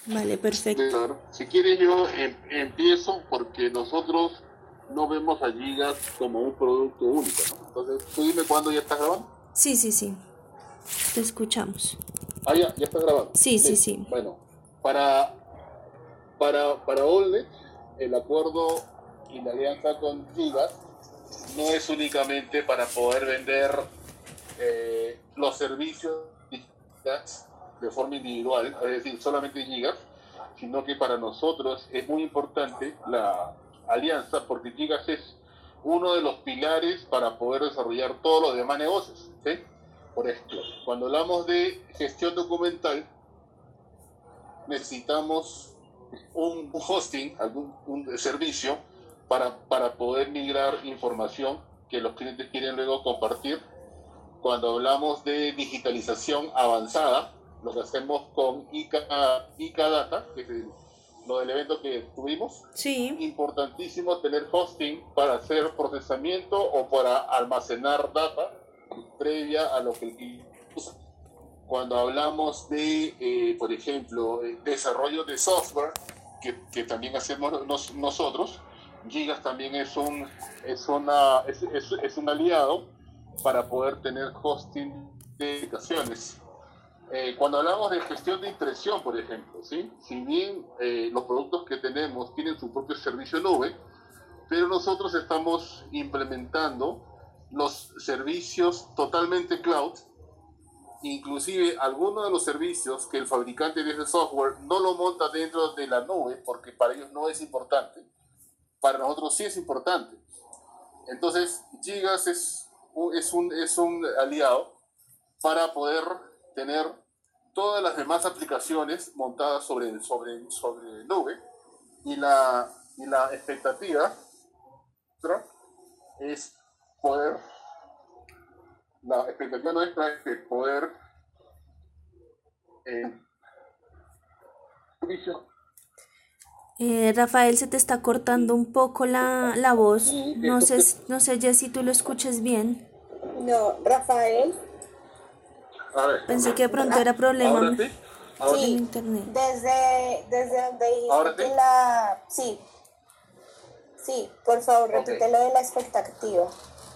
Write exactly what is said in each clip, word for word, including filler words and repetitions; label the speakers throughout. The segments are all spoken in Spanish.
Speaker 1: Vale, perfecto.
Speaker 2: Claro. Si quieres yo em- empiezo porque nosotros no vemos a Gigas como un producto único, ¿no? Entonces, tú dime cuándo ya estás grabando.
Speaker 1: Sí, sí, sí, te escuchamos.
Speaker 2: Ah, ya, ya está grabando.
Speaker 1: Sí, sí,
Speaker 2: Listo.
Speaker 1: sí.
Speaker 2: Bueno, para, para, para Allnet, el acuerdo y la alianza con Gigas no es únicamente para poder vender eh, los servicios de forma individual, es decir, solamente Gigas, sino que para nosotros es muy importante la alianza porque Gigas es uno de los pilares para poder desarrollar todos los demás negocios. ¿Sí? Por ejemplo, cuando hablamos de gestión documental, necesitamos un, un hosting, algún un servicio para, para poder migrar información que los clientes quieren luego compartir. Cuando hablamos de digitalización avanzada, lo que hacemos con I K, I K Data, que es el, lo del evento que tuvimos,
Speaker 1: Sí,
Speaker 2: importantísimo tener hosting para hacer procesamiento o para almacenar data previa a lo que el cliente usa. Cuando hablamos de, eh, por ejemplo, desarrollo de software, que, que también hacemos nos, nosotros, Gigas también es un, es, una, es, es, es un aliado para poder tener hosting de aplicaciones. Eh, cuando hablamos de gestión de impresión, por ejemplo, ¿sí? Si bien eh, los productos que tenemos tienen su propio servicio nube, pero nosotros estamos implementando los servicios totalmente cloud, inclusive algunos de los servicios que el fabricante de ese software no lo monta dentro de la nube porque para ellos no es importante, para nosotros sí es importante. Entonces, Gigas es un, es un, es un aliado para poder tener todas las demás aplicaciones montadas sobre, sobre, sobre nube y la, y la expectativa es poder, la expectativa nuestra es de poder eh,
Speaker 1: Eh, Rafael, se te está cortando un poco la, la voz. No sé, s- no sé, Jess, si tú lo escuches bien.
Speaker 3: No, Rafael.
Speaker 2: a ver,
Speaker 1: Pensé que de pronto
Speaker 3: Ah,
Speaker 1: era problema
Speaker 2: ahora
Speaker 1: m-
Speaker 2: sí, ahora
Speaker 1: del
Speaker 3: sí,
Speaker 1: internet.
Speaker 3: desde, desde donde dijiste
Speaker 2: ahora sí,
Speaker 3: que la... Sí, sí, por favor,
Speaker 2: ok,
Speaker 3: repite lo de la expectativa.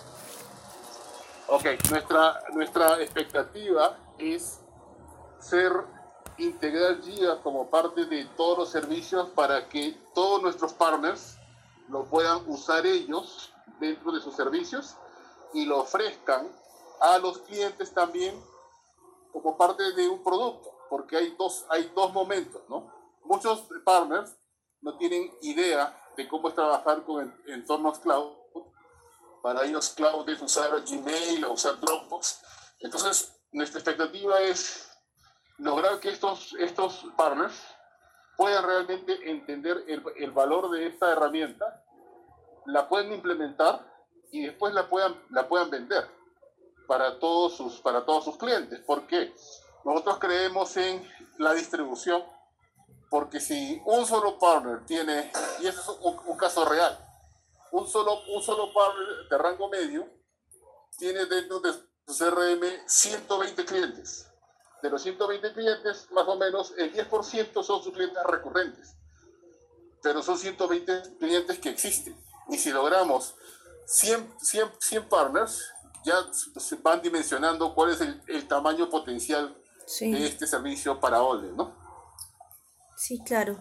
Speaker 2: ok, nuestra, nuestra expectativa es ser integrar Gigas como parte de todos los servicios para que todos nuestros partners lo puedan usar ellos dentro de sus servicios y lo ofrezcan a los clientes también como parte de un producto, porque hay dos, hay dos momentos, ¿no? Muchos partners no tienen idea de cómo es trabajar con entornos cloud. Para ellos cloud es usar Gmail o usar Dropbox. Entonces, nuestra expectativa es lograr que estos, estos partners puedan realmente entender el, el valor de esta herramienta, la puedan implementar y después la puedan, la puedan vender para todos sus, para todos sus clientes. ¿Por qué? Nosotros creemos en la distribución, porque si un solo partner tiene, y eso es un, un caso real, un solo, un solo partner de rango medio tiene dentro de su C R M ciento veinte clientes. De los ciento veinte clientes, más o menos el diez por ciento son sus clientes recurrentes, pero son ciento veinte clientes que existen. Y si logramos cien, cien, cien partners, ya se van dimensionando cuál es el, el tamaño potencial de
Speaker 1: Sí,
Speaker 2: este servicio para Olde, ¿no?
Speaker 1: sí, claro.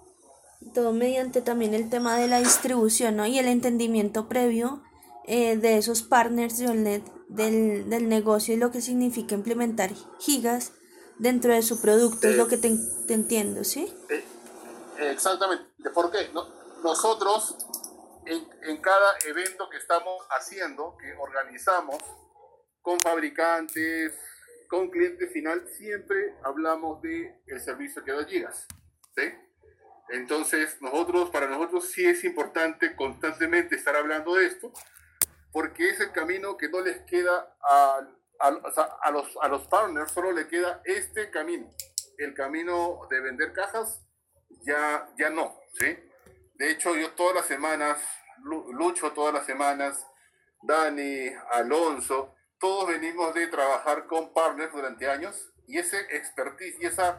Speaker 1: Todo mediante también el tema de la distribución, ¿no? Y el entendimiento previo eh, de esos partners de Olnet, del, del negocio y lo que significa implementar gigas dentro de su producto, es lo
Speaker 2: Eh,
Speaker 1: que te, te entiendo, ¿sí?
Speaker 2: eh, Exactamente. ¿Por qué? No, nosotros, en, en cada evento que estamos haciendo, que organizamos con fabricantes, con cliente final, siempre hablamos de el servicio que da Gigas. ¿Sí? Entonces, nosotros, para nosotros sí es importante constantemente estar hablando de esto, porque es el camino que no les queda a, a, a, los, a los partners, solo le queda este camino. El camino de vender cajas ya, ya no, ¿sí? De hecho, yo todas las semanas, Lucho todas las semanas, Dani, Alonso, todos venimos de trabajar con partners durante años y ese expertise y esa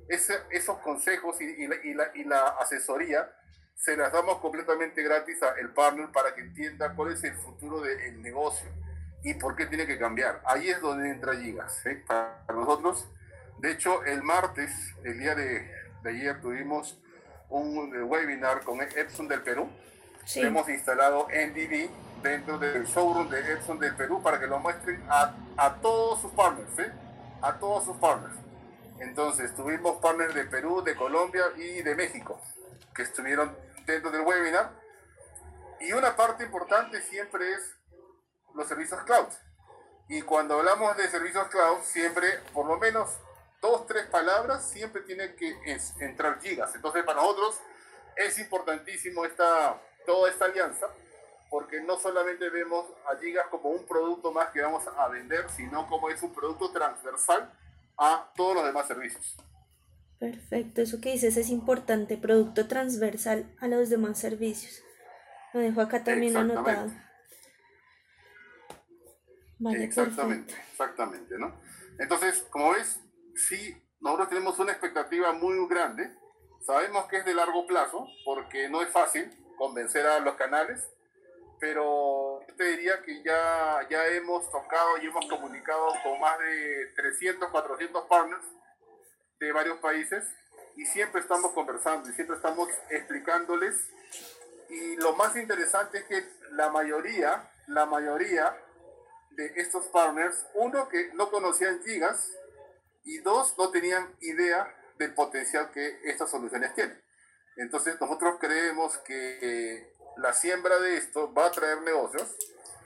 Speaker 2: ese, esos consejos y, y, la, y, la, y la asesoría se las damos completamente gratis al partner para que entienda cuál es el futuro del negocio y por qué tiene que cambiar. Ahí es donde entra Gigas, ¿eh? Para nosotros. De hecho, el martes, el día de, de ayer, tuvimos un webinar con Epson del Perú. Sí. Hemos instalado N D V dentro del showroom de Epson del Perú para que lo muestren a, a todos sus partners, ¿eh? A todos sus partners. Entonces, tuvimos partners de Perú, de Colombia y de México que estuvieron dentro del webinar. Y una parte importante siempre es los servicios cloud. Y cuando hablamos de servicios cloud, siempre, por lo menos dos, tres palabras, siempre tiene que entrar Gigas. Entonces, para nosotros es importantísimo esta, toda esta alianza, porque no solamente vemos a Gigas como un producto más que vamos a vender, sino como es un producto transversal a todos los demás servicios.
Speaker 1: Perfecto, eso que dices es importante, producto transversal a los demás servicios. Lo dejo acá también anotado.
Speaker 2: Vale, exactamente, perfecto. Exactamente, ¿no? Entonces, como ves, sí, nosotros tenemos una expectativa muy grande. Sabemos que es de largo plazo, porque no es fácil convencer a los canales, pero yo te diría que ya, ya hemos tocado y hemos comunicado con más de trescientos, cuatrocientos partners de varios países y siempre estamos conversando y siempre estamos explicándoles. Y lo más interesante es que la mayoría, la mayoría de estos partners, uno, que no conocían Gigas, y dos, no tenían idea del potencial que estas soluciones tienen. Entonces nosotros creemos que la siembra de esto va a traer negocios,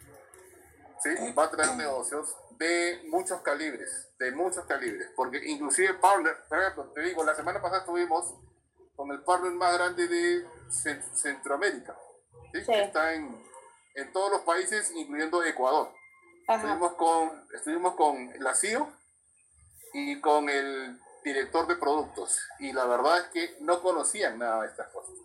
Speaker 2: ¿sí? Va a traer negocios de muchos calibres, de muchos calibres, porque inclusive partner, por ejemplo, te digo, la semana pasada estuvimos con el partner más grande de Centroamérica, ¿sí? Sí. Que está en, en todos los países, incluyendo Ecuador. Estuvimos con, estuvimos con la C E O y con el director de productos, y la verdad es que no conocían nada de estas cosas.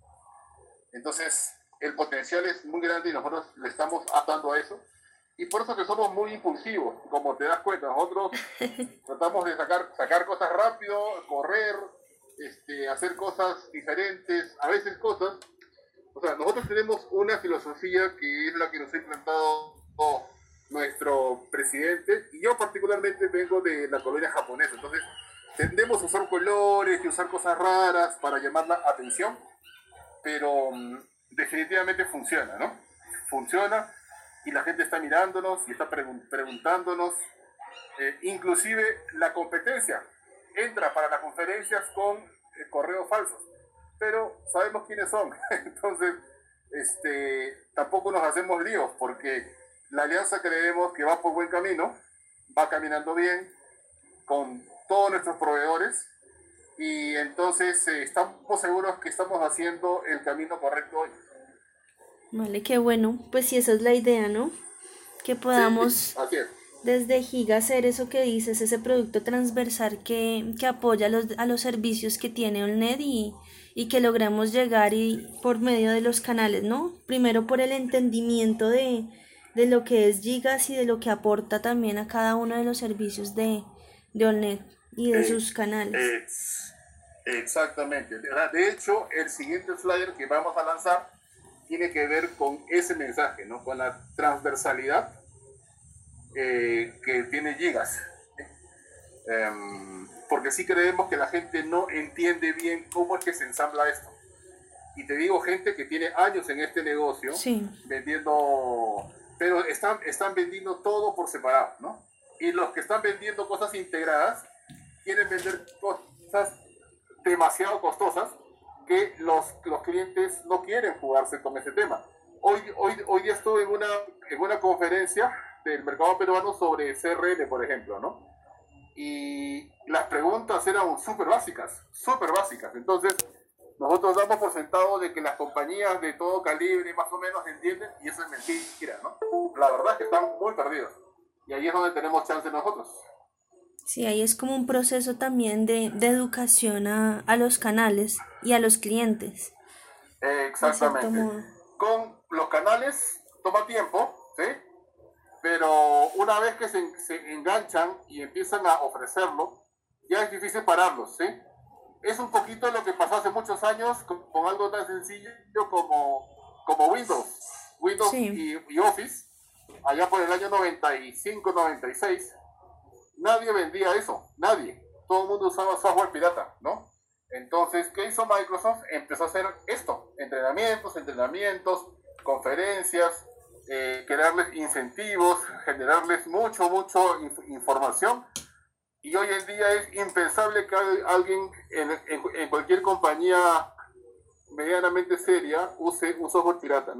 Speaker 2: Entonces, el potencial es muy grande y nosotros le estamos atando a eso. Y por eso que somos muy impulsivos, como te das cuenta. Nosotros tratamos de sacar, sacar cosas rápido, correr, este, hacer cosas diferentes, a veces cosas. O sea, nosotros tenemos una filosofía que es la que nos ha implantado oh, nuestro presidente, y yo particularmente vengo de la colonia japonesa. Entonces, tendemos a usar colores y usar cosas raras para llamar la atención, pero um, definitivamente funciona, ¿no? Funciona. Y la gente está mirándonos y está pregun- preguntándonos. Eh, inclusive la competencia entra para las conferencias con eh, correos falsos, pero sabemos quiénes son. Entonces, este, tampoco nos hacemos líos, porque la alianza creemos que va por buen camino, va caminando bien con todos nuestros proveedores, y entonces eh, estamos seguros que estamos haciendo el camino correcto hoy.
Speaker 1: Vale, qué bueno. Pues sí, esa es la idea, ¿no? Que podamos
Speaker 2: sí, así es.
Speaker 1: Desde Giga hacer eso que dices, ese producto transversal que, que apoya a los, a los servicios que tiene Olnet, y, y que logremos llegar y por medio de los canales, ¿no? Primero por el entendimiento de, de lo que es Gigas y de lo que aporta también a cada uno de los servicios de, de Olnet y de eh, sus canales.
Speaker 2: Eh, exactamente. De hecho, el siguiente flyer que vamos a lanzar tiene que ver con ese mensaje, ¿no? Con la transversalidad eh, que tiene Gigas. Eh, porque sí creemos que la gente no entiende bien cómo es que se ensambla esto. Y te digo, gente que tiene años en este negocio,
Speaker 1: sí,
Speaker 2: vendiendo, pero están, están vendiendo todo por separado, ¿no? Y los que están vendiendo cosas integradas quieren vender cosas demasiado costosas que los, los clientes no quieren jugarse con ese tema. Hoy, hoy, hoy día estuve en una, en una conferencia del mercado peruano sobre C R M, por ejemplo, ¿no? Y las preguntas eran súper básicas, súper básicas. Entonces, nosotros damos por sentado de que las compañías de todo calibre más o menos entienden, y eso es mentira, ¿no? La verdad es que están muy perdidos. Y ahí es donde tenemos chance nosotros.
Speaker 1: Sí, ahí es como un proceso también de, de educación a, a los canales y a los clientes.
Speaker 2: Eh, exactamente. Con los canales toma tiempo, ¿sí? Pero una vez que se, se enganchan y empiezan a ofrecerlo, ya es difícil pararlos, ¿sí? Es un poquito lo que pasó hace muchos años con, con algo tan sencillo como, como Windows. Windows
Speaker 1: Sí.
Speaker 2: y, y Office, allá por el año noventa y cinco, noventa y seis, nadie vendía eso, nadie. Todo el mundo usaba software pirata, ¿no? Entonces, ¿qué hizo Microsoft? Empezó a hacer esto, entrenamientos, entrenamientos, conferencias, eh, crearles incentivos, generarles mucho, mucho inf- información. Y hoy en día es impensable que alguien en, en, en cualquier compañía medianamente seria use un software pirata, ¿no?